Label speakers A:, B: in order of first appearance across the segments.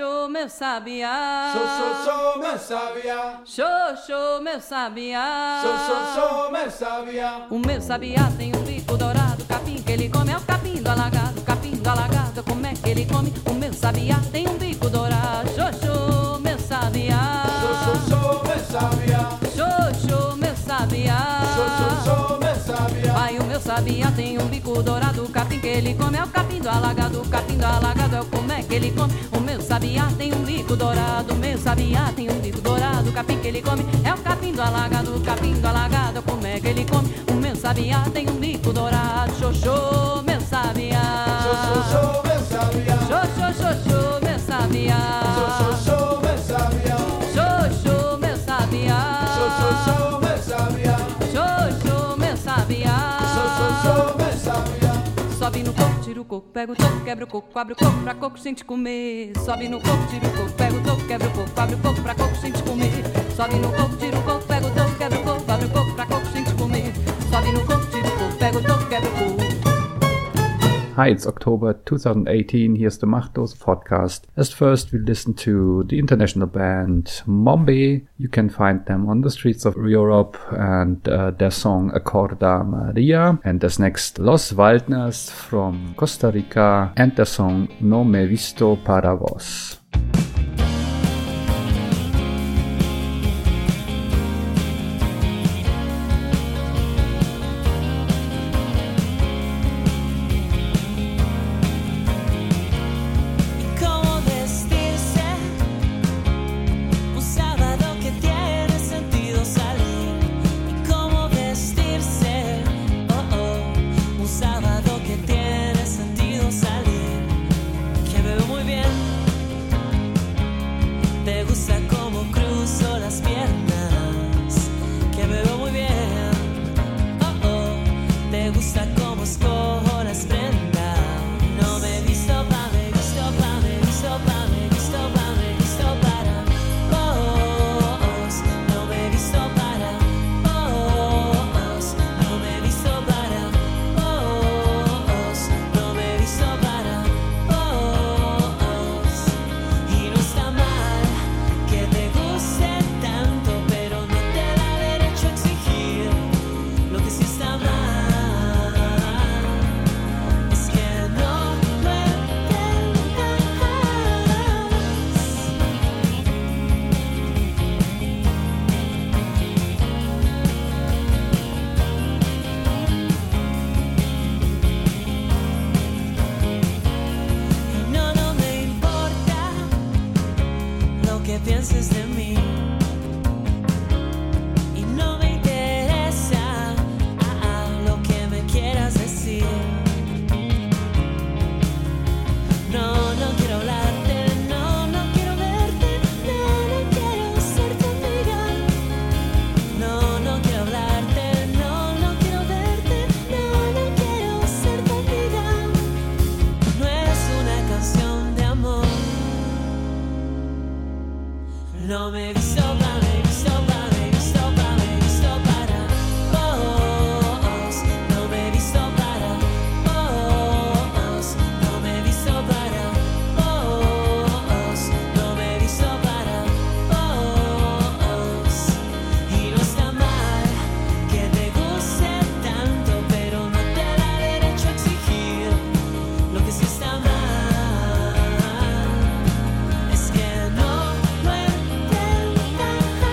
A: Xoxô, meu sabiá.
B: Xoxô, meu sabiá.
A: Xoxô, meu sabiá.
B: Xoxô, meu sabiá.
A: O meu sabiá tem um bico dourado, o capim que ele come é o capim do alagado. Capim do alagado, como é que ele come? O meu sabiá tem um bico dourado. Xoxô, meu sabiá.
B: Xoxô, meu sabiá.
A: Xoxô, meu sabiá.
B: Xoxô, meu sabiá.
A: Ai, o meu sabiá tem um bico dourado, o capim que ele come é o capim do alagado. O capim do alagado é o como é que ele come? O meu sabiá tem um bico dourado, o meu sabiá tem um bico dourado, o capim que ele come é o capim do alagado. O capim do alagado é como é que ele come? O meu sabiá tem um bico dourado. Xoxô, meu sabiá.
B: Xoxô, meu sabiá.
A: Xoxô, xoxô, meu sabiá.
B: Xoxô, meu sabiá.
A: Xoxô, meu sabiá.
B: Xoxô, meu sabiá.
A: Xoxô, meu sabiá.
B: Xoxô, meu sabiá.
A: Sobe no coco, tira o coco, pega o toco, quebra o coco, abre o coco pra coco sem te comer. Sobe no coco, tira o coco, pega o toco, quebra o coco, abre o coco pra coco sem te comer. Sobe no coco, tira o coco, pega o toco, quebra o coco, abre o coco pra coco sem te comer. Sobe no coco, tira o coco, pega o toco, quebra o coco.
C: Hi, it's October 2018. Here's the Machtdose podcast. As first, we listen to the international band Mombe. You can find them on the streets of Europe and their song Acorda Maria. And as next, Los Waldners from Costa Rica and their song No Me Visto Para Vos.
D: pienses de mí. Y no me interesa lo que me quieras decir. No, no quiero hablarte, no, no quiero verte, no, no quiero ser tu amiga. No, no quiero hablarte, no, no quiero verte, no, no quiero ser tu amiga. No es una canción de amor. No me he visto para, me he visto para, me he visto para, me he visto para vos. No me he visto para vos. No me he visto para vos. No me he visto para vos. Y no está mal que te guste tanto, pero no te da derecho a exigir lo que sí está mal. Es que no lo entiendas.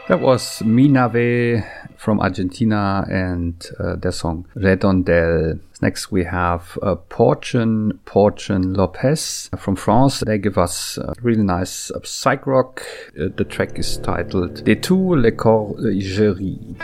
C: That was Minave from Argentina and their song Redondel. Next we have Porchen Lopez from France. They give us really nice psych rock. The track is titled Des Tours les Corgeries.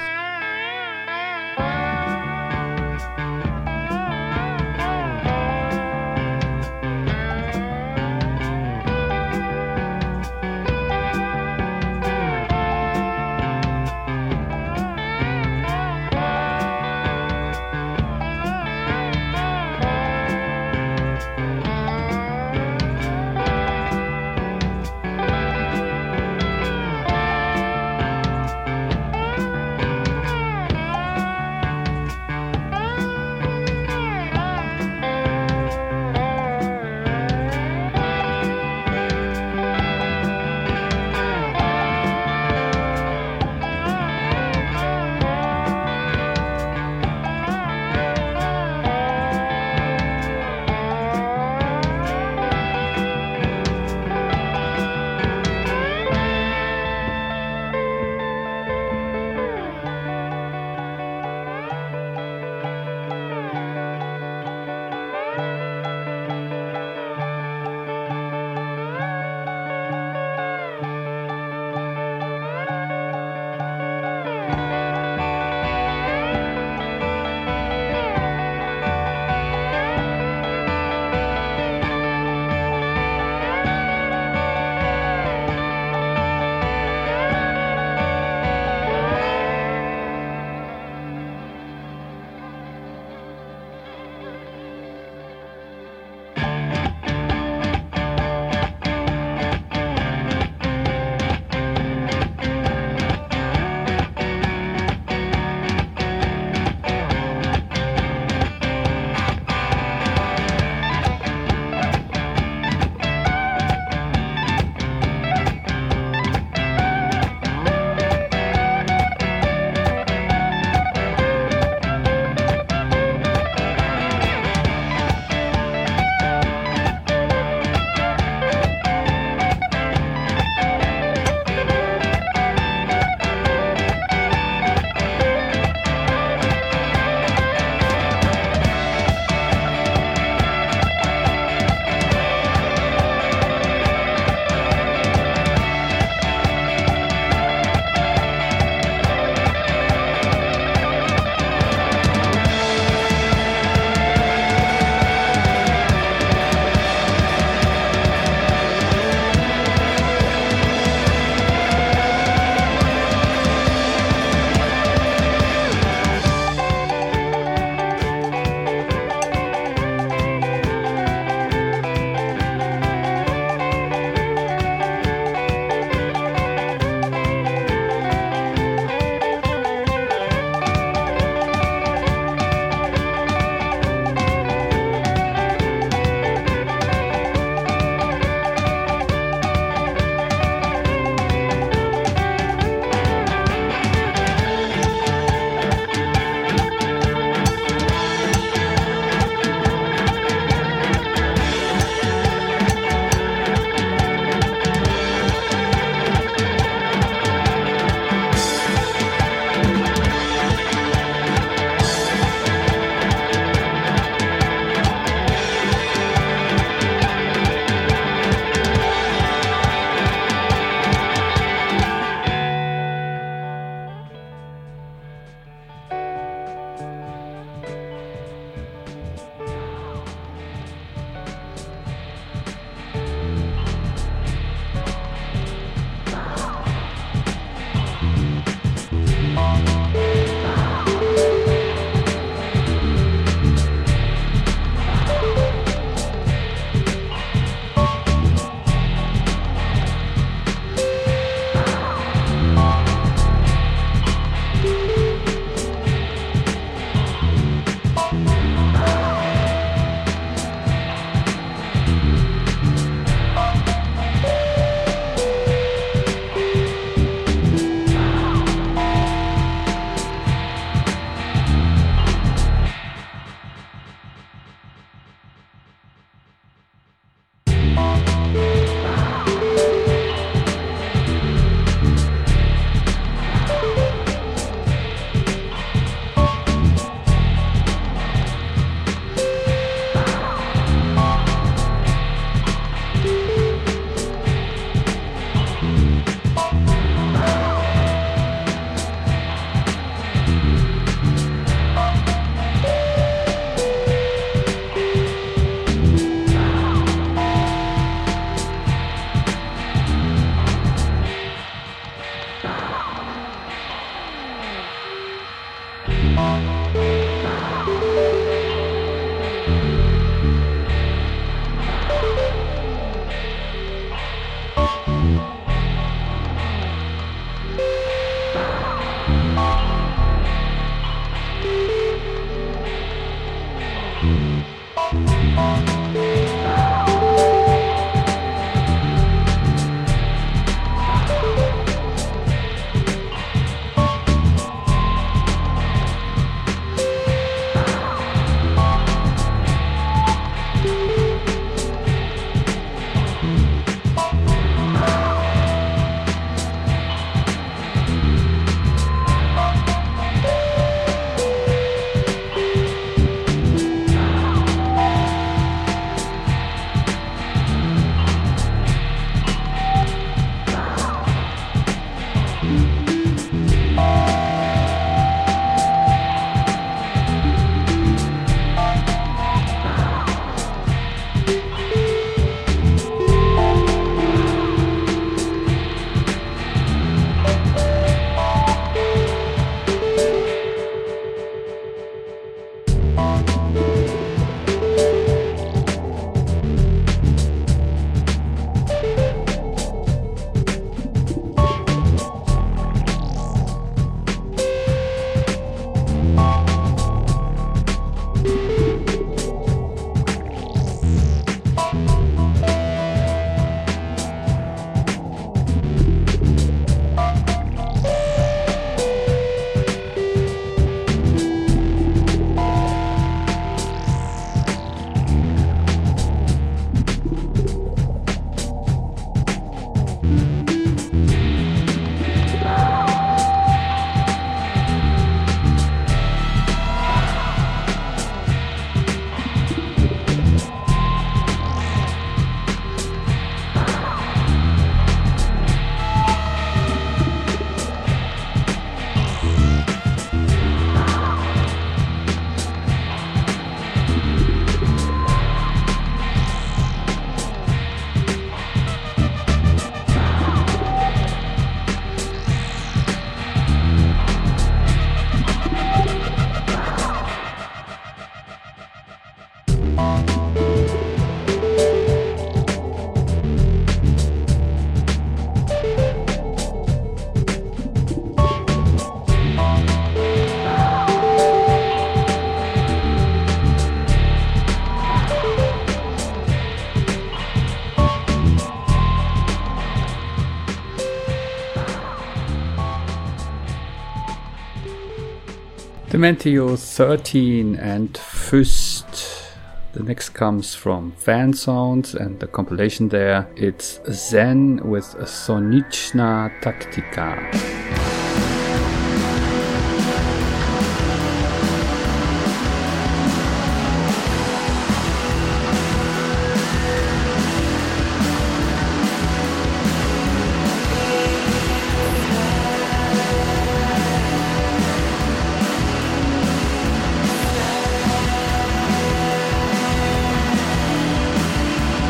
C: Dementio 13 and Füst. The next comes from Fan Sounds and the compilation there. It's Zen with Soniczna Taktika.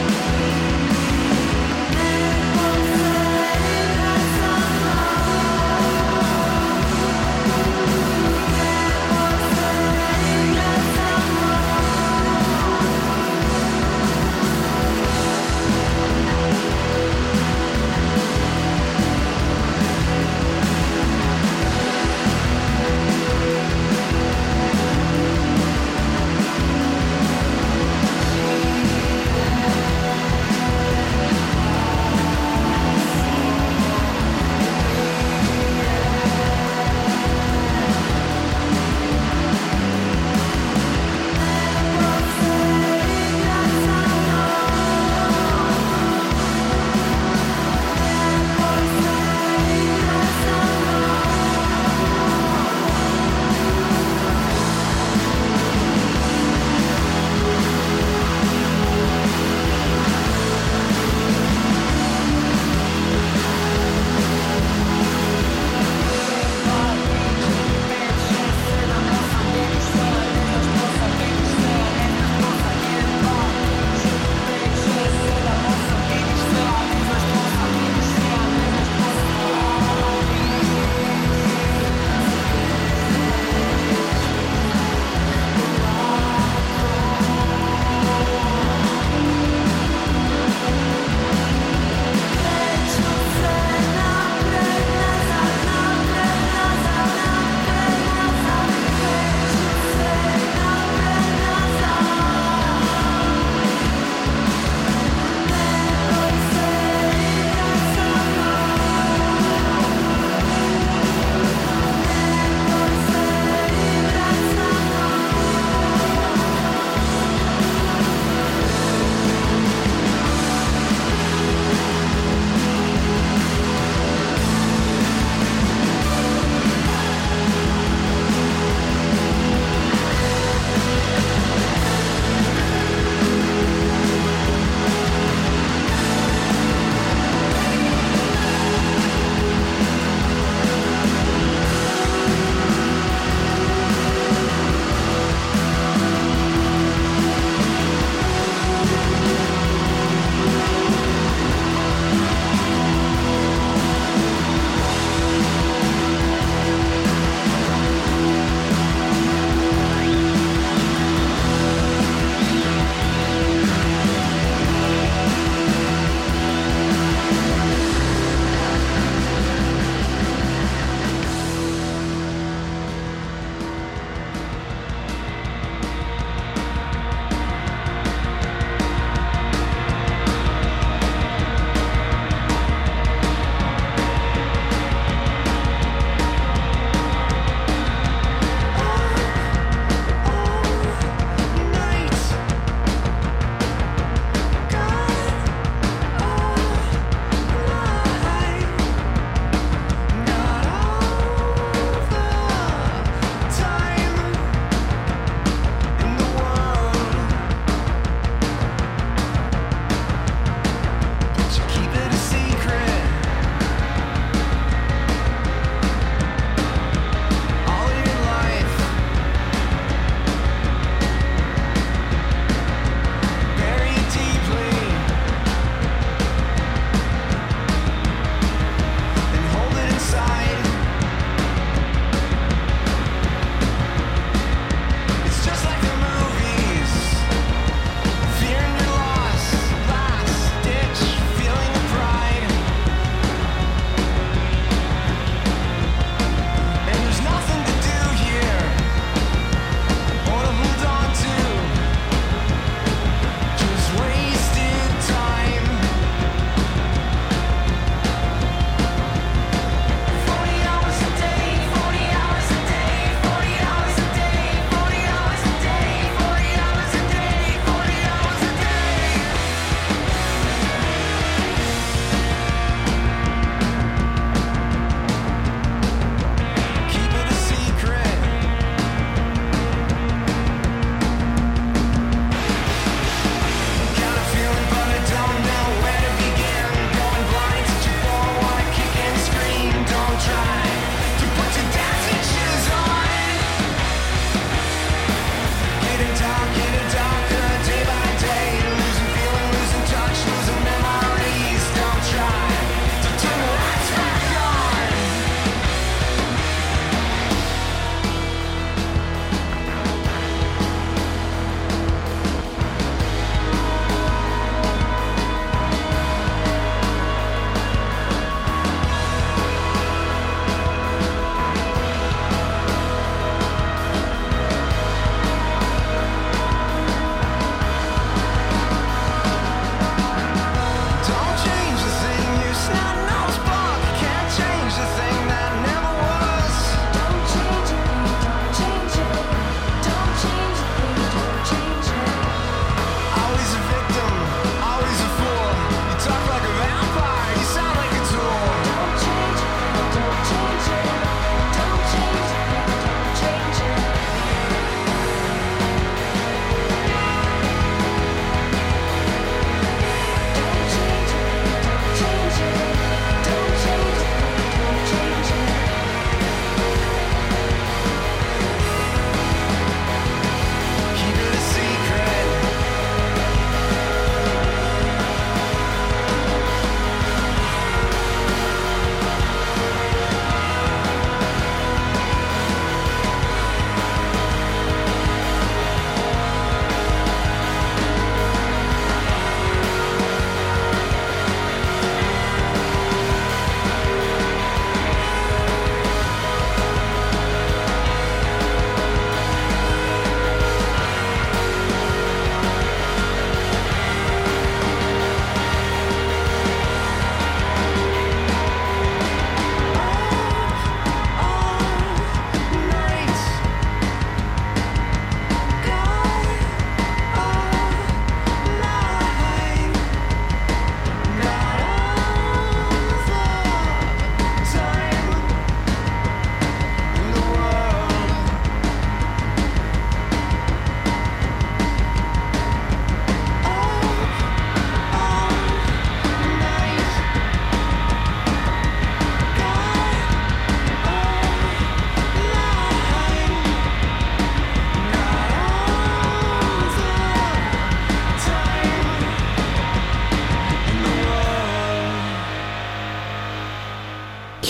D: Never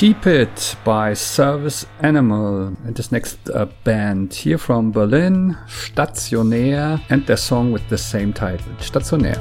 C: Keep It by Service Animal. And this next band here from Berlin, Stationär, and their song with the same title, Stationär.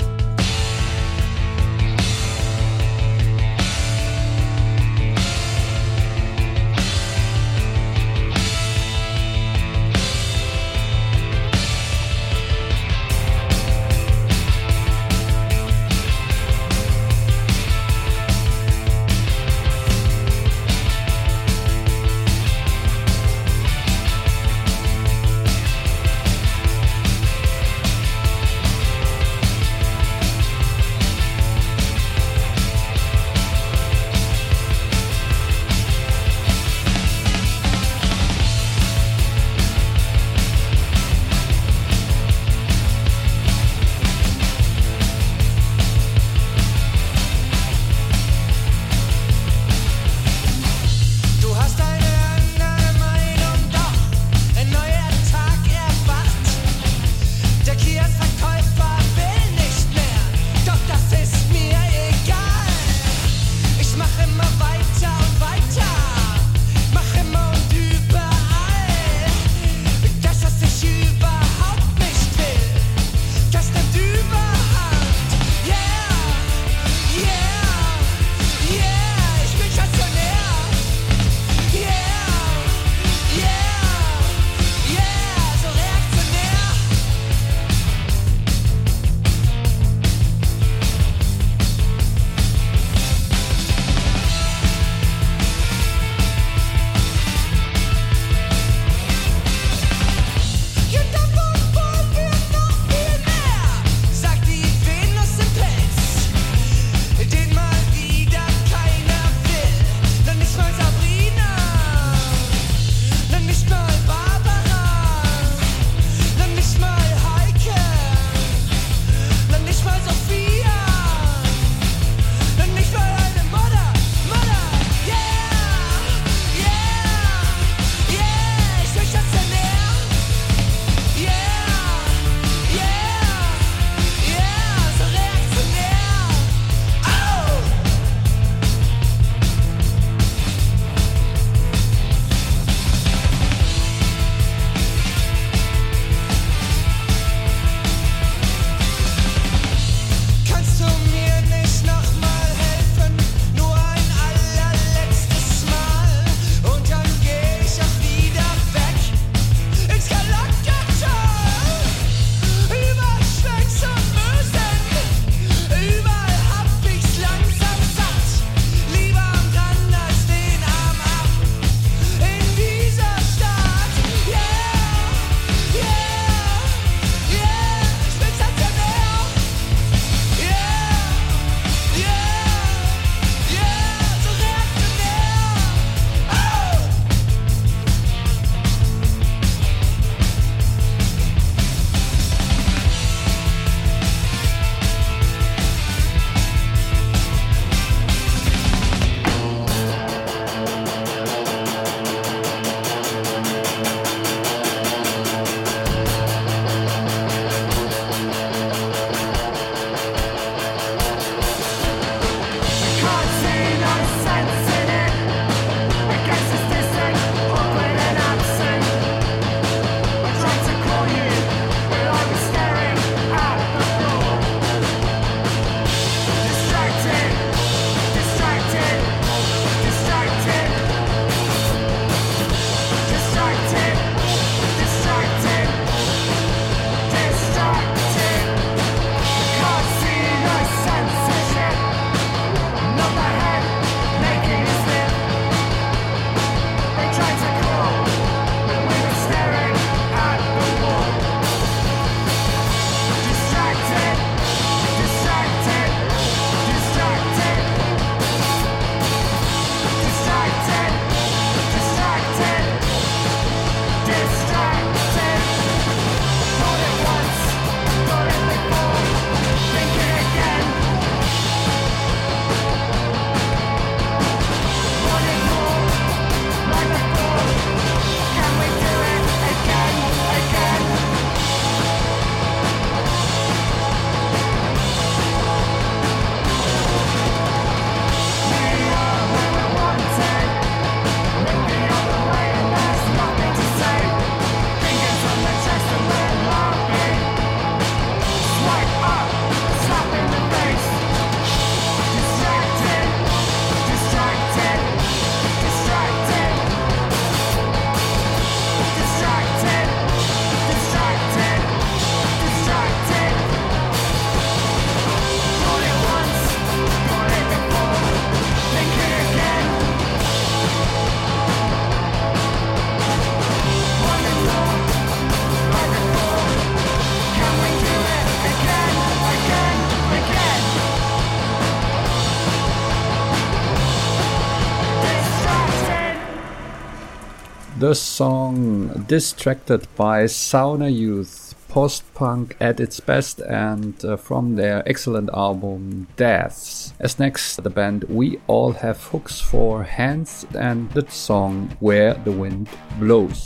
C: The song Distracted by Sauna Youth, post-punk at its best, and from their excellent album Deaths. As next, the band We All Have Hooks for Hands and the song Where the Wind Blows.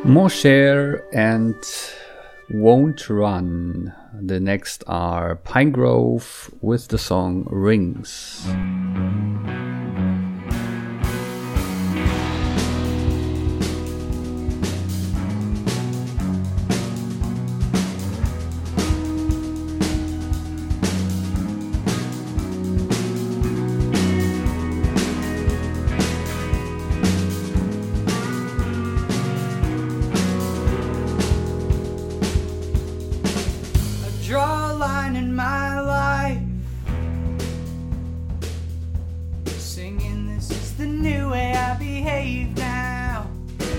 C: Mosher and Won't Run. The next are Pinegrove with the song Rings.
E: Draw a line in my life, singing this is the new way I behave now,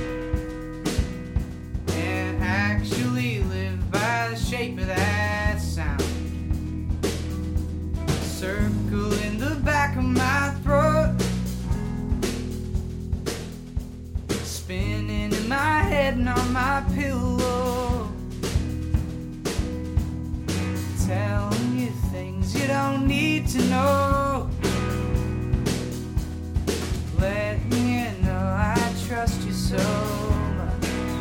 E: and actually live by the shape of that sound. Circle in the back of my throat, spinning in my head and on my pillow, telling you things you don't need to know, letting you know I trust you so much.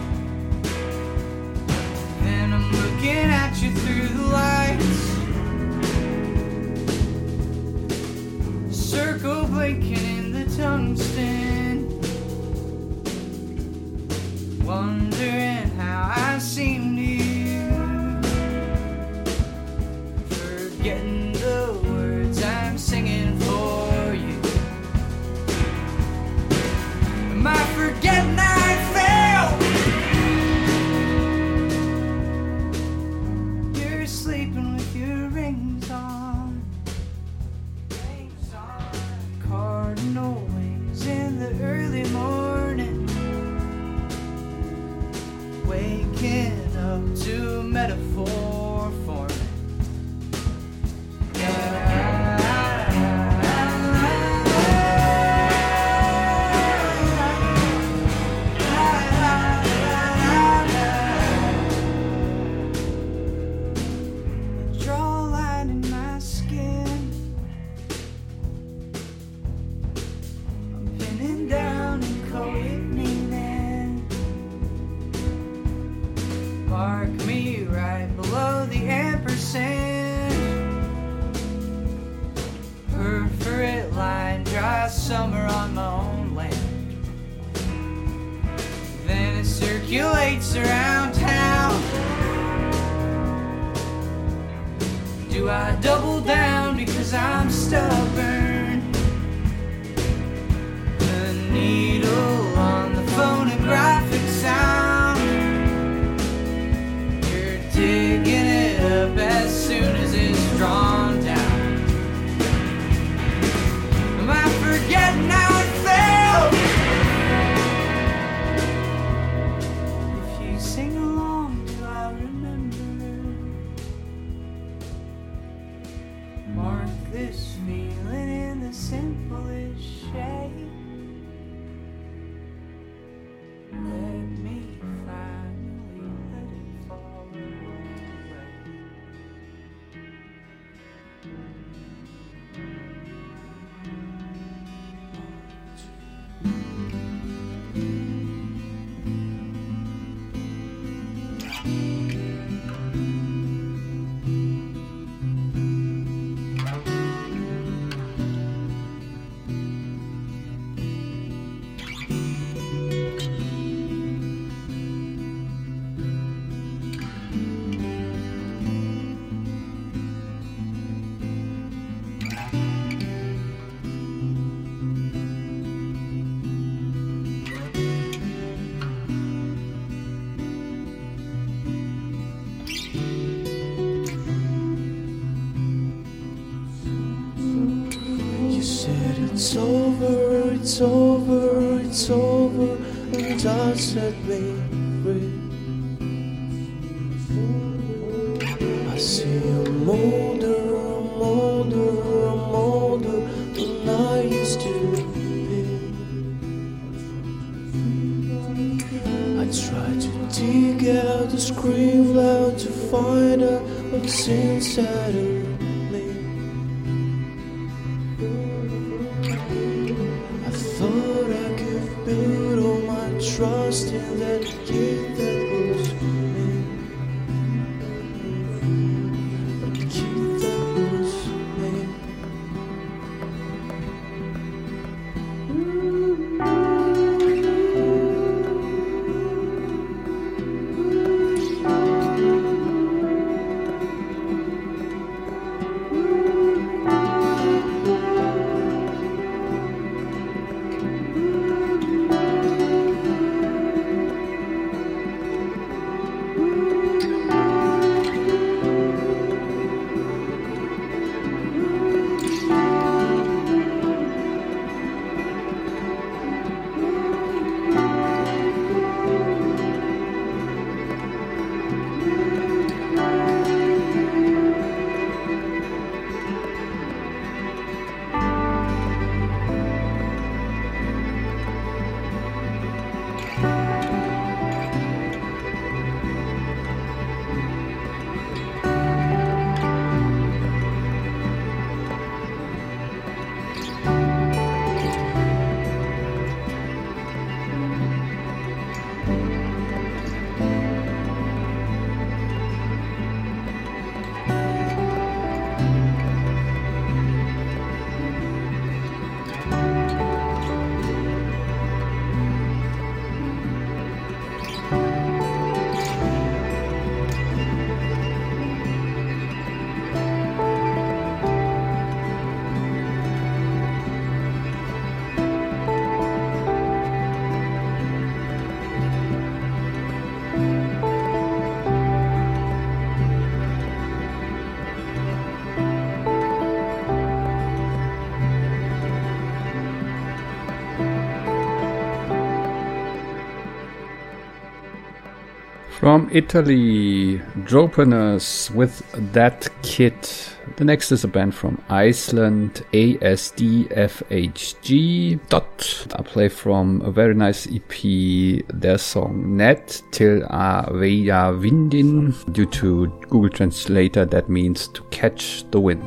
E: Then I'm looking at you through the lights, circle blinking in the tungsten, wondering how I seem to you, forgetting the words I'm singing for you. Am I forgetting I failed? You're sleeping with your rings on, cardinal wings in the early morning, waking up to a metaphor for me. Draw a line in my skin, I'm pinning down and coordinating, mark me right below the ampersand, perforate line, dry summer on my own land, then it circulates around town. Do I double down because I'm stubborn? The needle on the phonographic sound, you're digging it up as soon as it's drawn down. Am I forgetting how it felt? If you sing along, do I remember? Mark this feeling in the simplest shape. Let me finally let it fall away.
B: It's over, it's over, it's over, and God set me free. I see I'm older, I'm older, I'm older than I used to be. I try to dig out the scream loud to find out what's inside of me. trust in that kid that was me. A kid that was me.
C: From Italy, Dropeners with That Kid. The next is a band from Iceland, ASDFHG. I play from a very nice EP, their song Net Til Veja Vindin. Due to Google Translator, that means to catch the wind.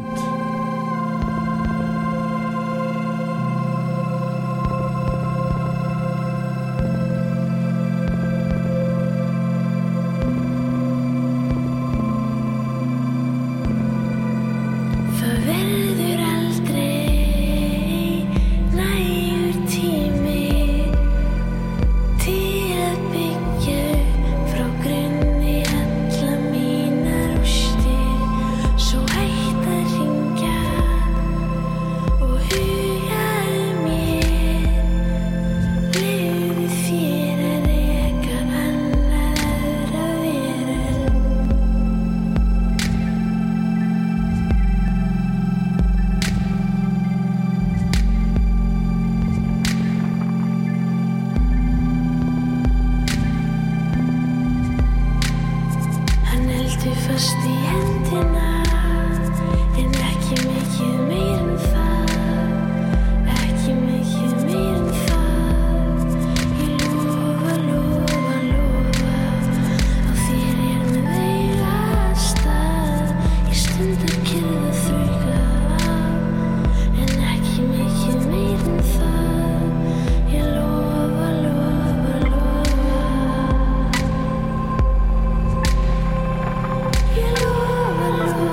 F: You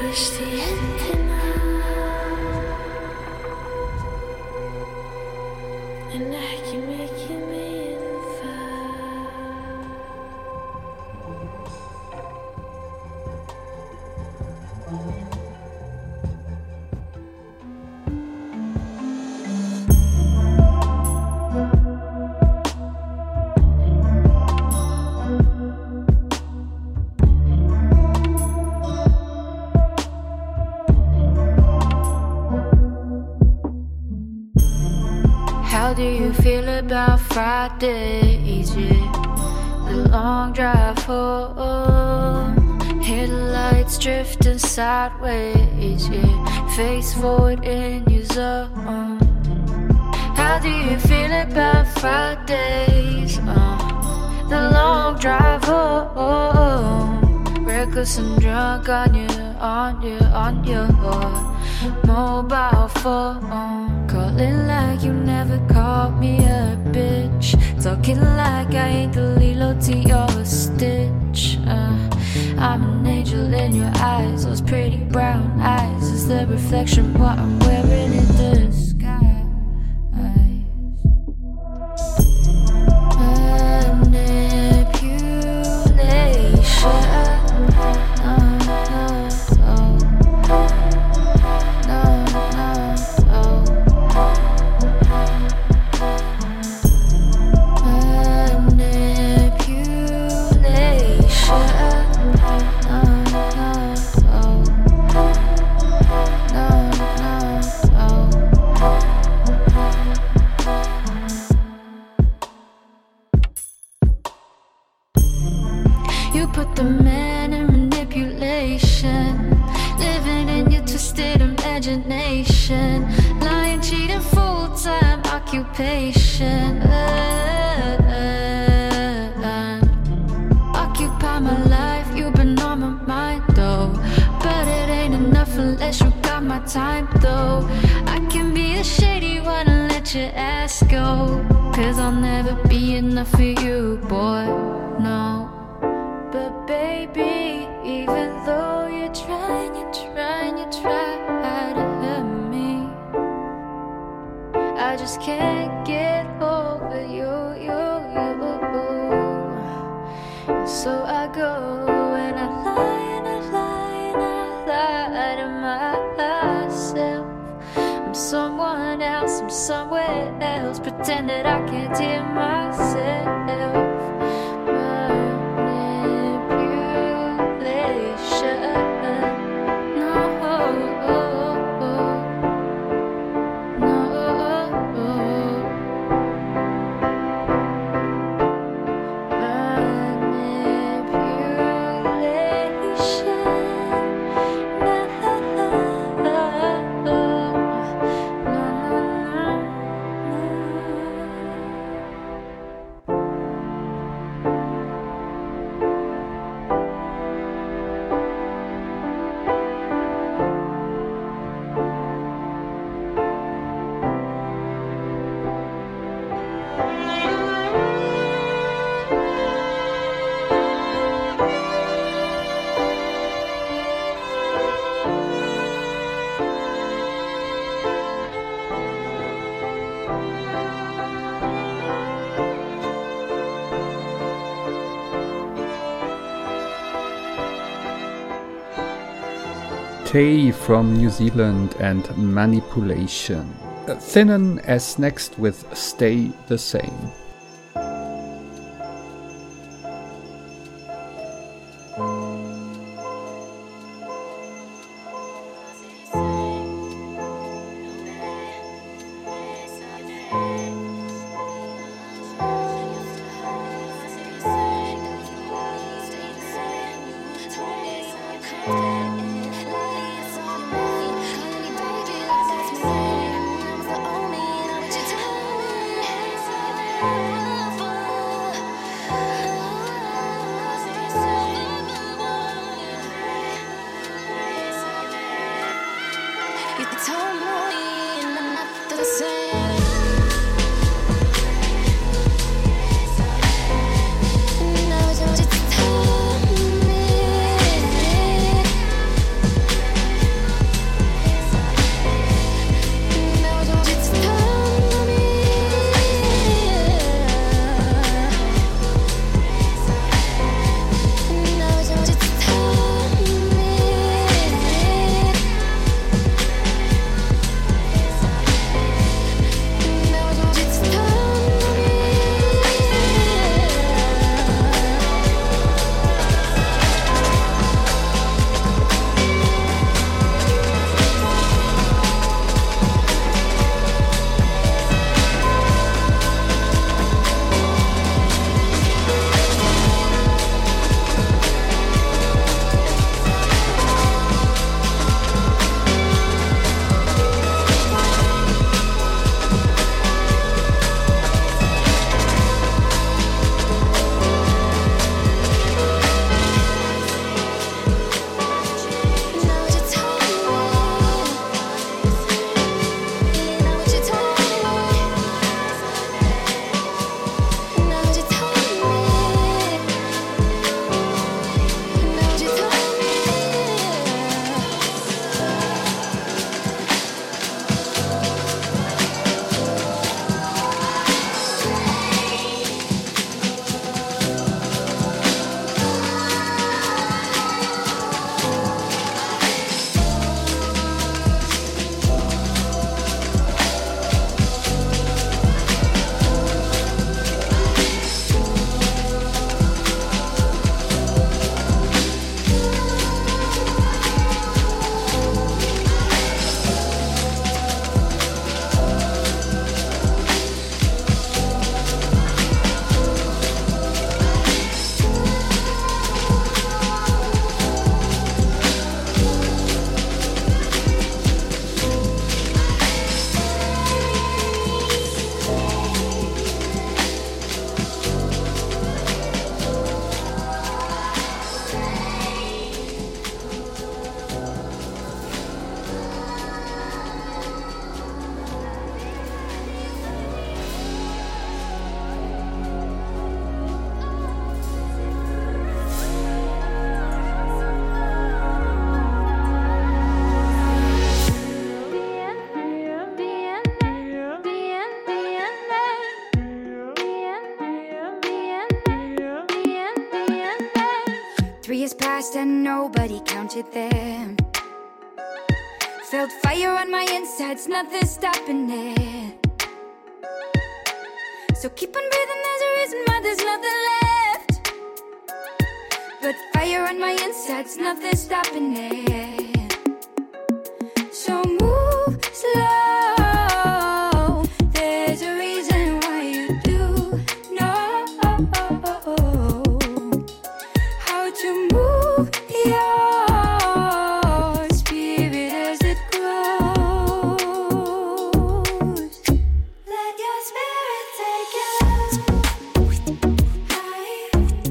F: push the antenna, and I can make you move. How do you feel about Fridays, yeah? The long drive home, headlights drifting sideways, yeah. Face forward in your zone. How do you feel about Fridays, the long drive home, reckless and drunk on your mobile phone. Calling like you never called me a bitch. Talking like I ain't the Lilo to your Stitch. I'm an angel in your eyes. Those pretty brown eyes is the reflection of what I'm wearing in the sky. You put the man in manipulation, living in your twisted imagination, lying, cheating, full-time occupation. Occupy my life, you've been on my mind though, but it ain't enough unless you got my time though. I can be the shady one and let your ass go, 'cause I'll never be enough for you, boy, no. But baby, even though you're trying to hurt me, I just can't get over you. So I go and I lie to myself. I'm someone else, I'm somewhere else, pretend that I can't hear myself.
C: Tay from New Zealand and Manipulation. Thinnan as next with Stay the Same.
G: past and nobody counted them. Felt fire on my insides, nothing stopping it. So keep on breathing, there's a reason why there's nothing left. But fire on my insides, nothing stopping it. So move slow, there's a reason why you do know how to move your spirit as it grows. Let your spirit take you high.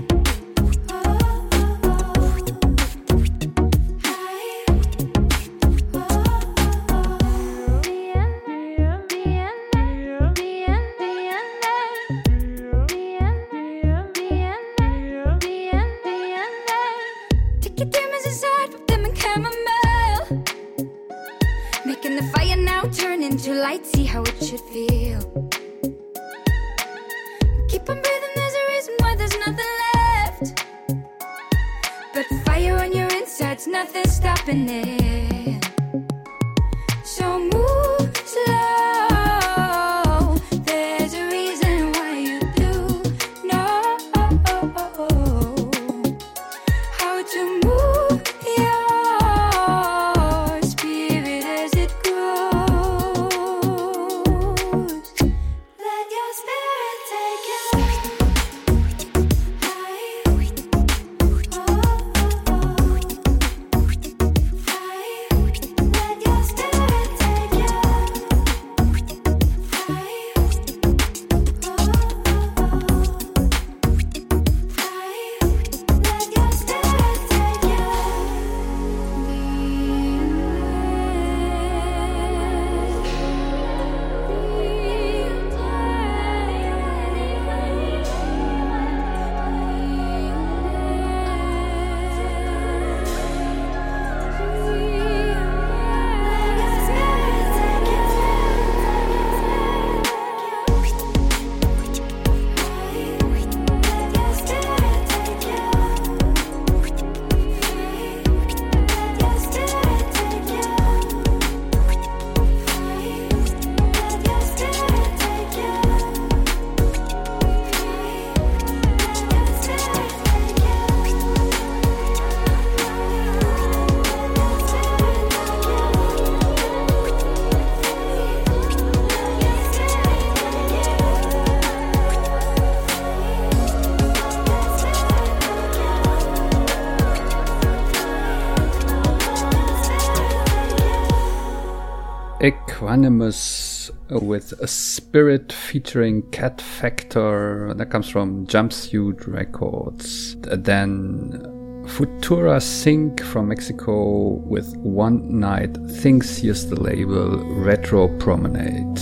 G: Take your demons inside, put them in chamomile. Making the fire now turn into light, see how it should feel. Keep on breathing, there's a reason why there's nothing left. But fire on your insides, nothing stopping it. So move slow, there's a reason why you do know how to move your spirit as it grows. Let your spirit take you high. Let your spirit take you Let your spirit take you.
C: Equanimous with a Spirit featuring Cat Factor. That comes from Jumpsuit Records. Then Futura Sync from Mexico with One Night Things. Here's the label Retro Promenade.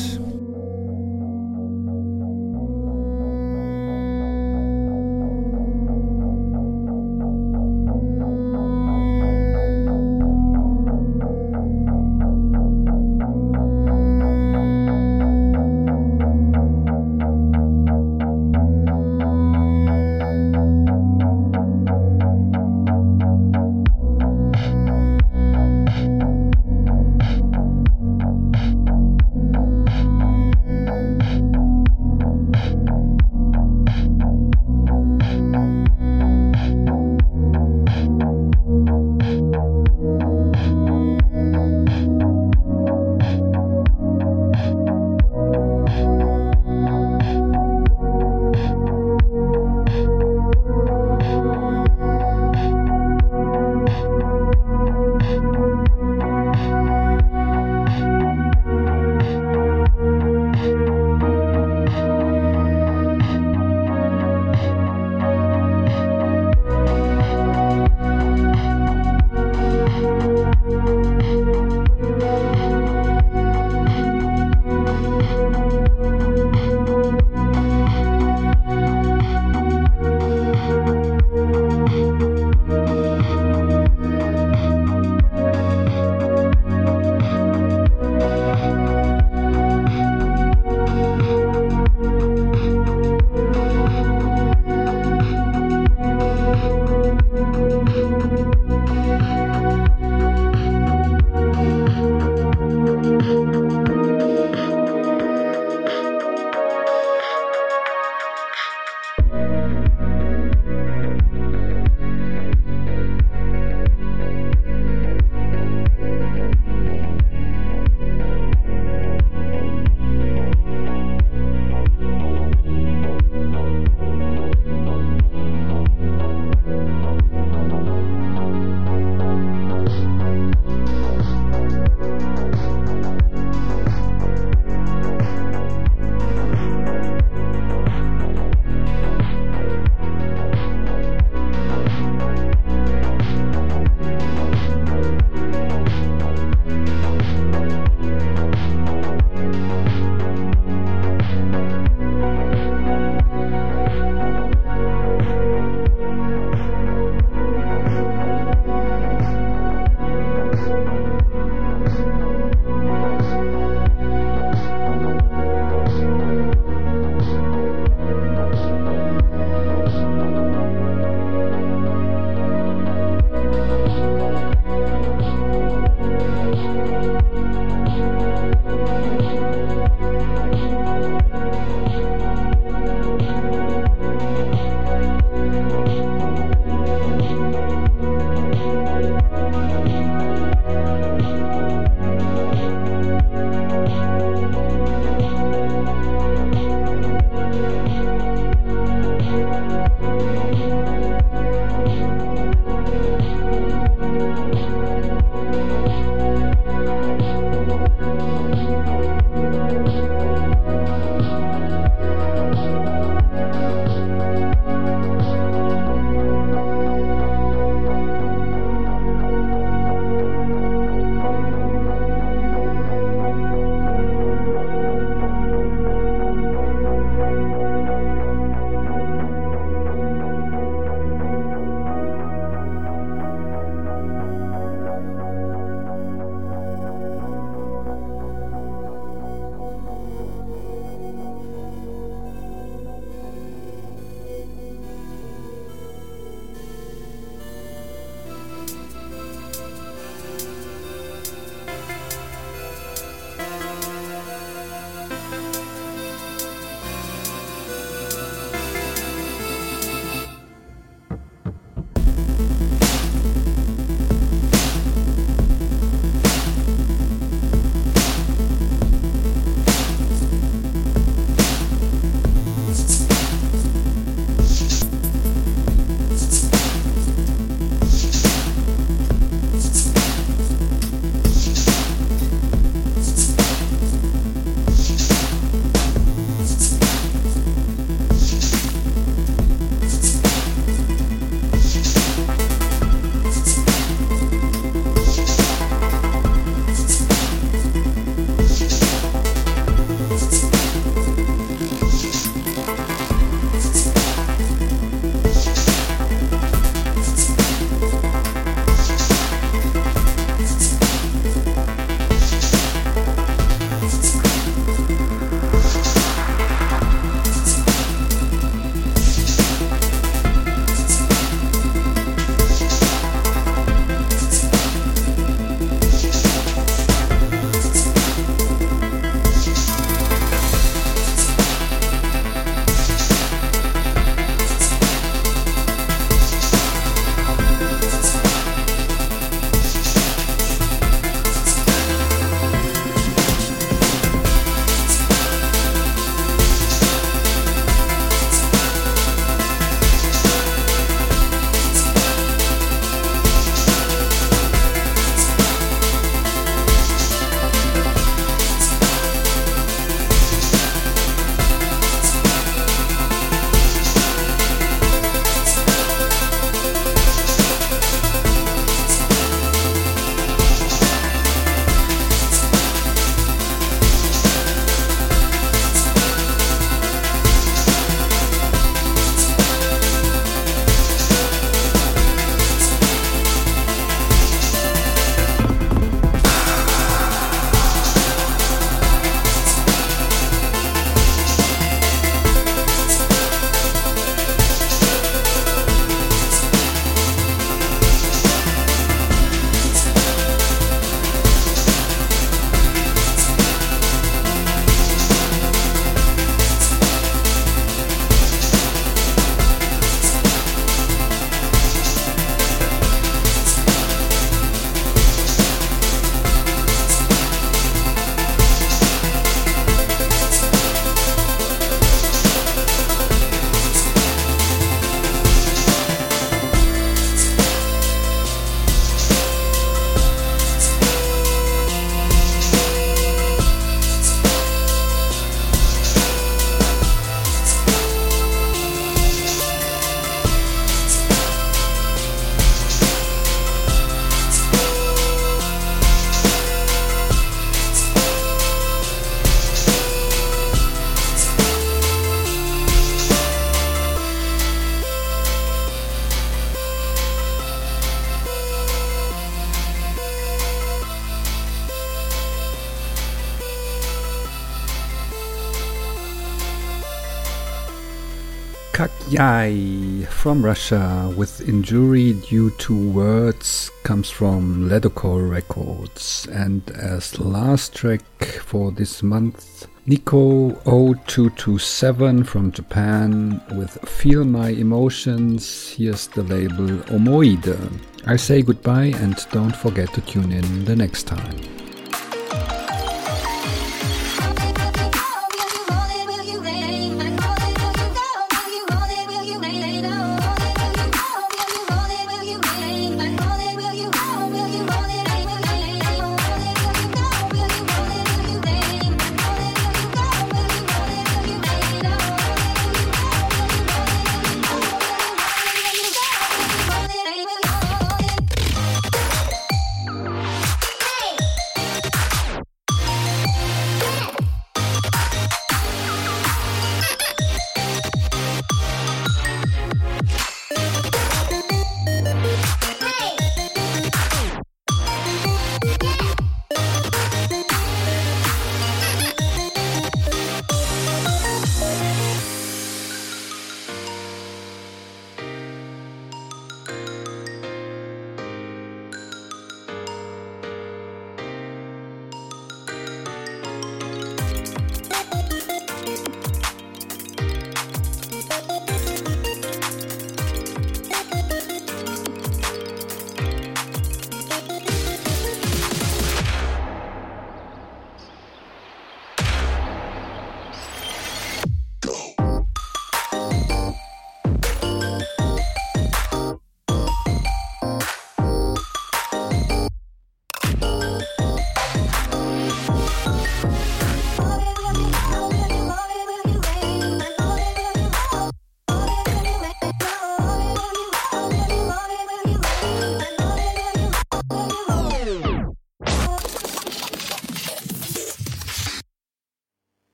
C: Kakyai from Russia with Injury Due to Words comes from Ledocore Records. And as last track for this month, Nico 0227 from Japan with Feel My Emotions. Here's the label Omoide. I say goodbye and don't forget to tune in the next time.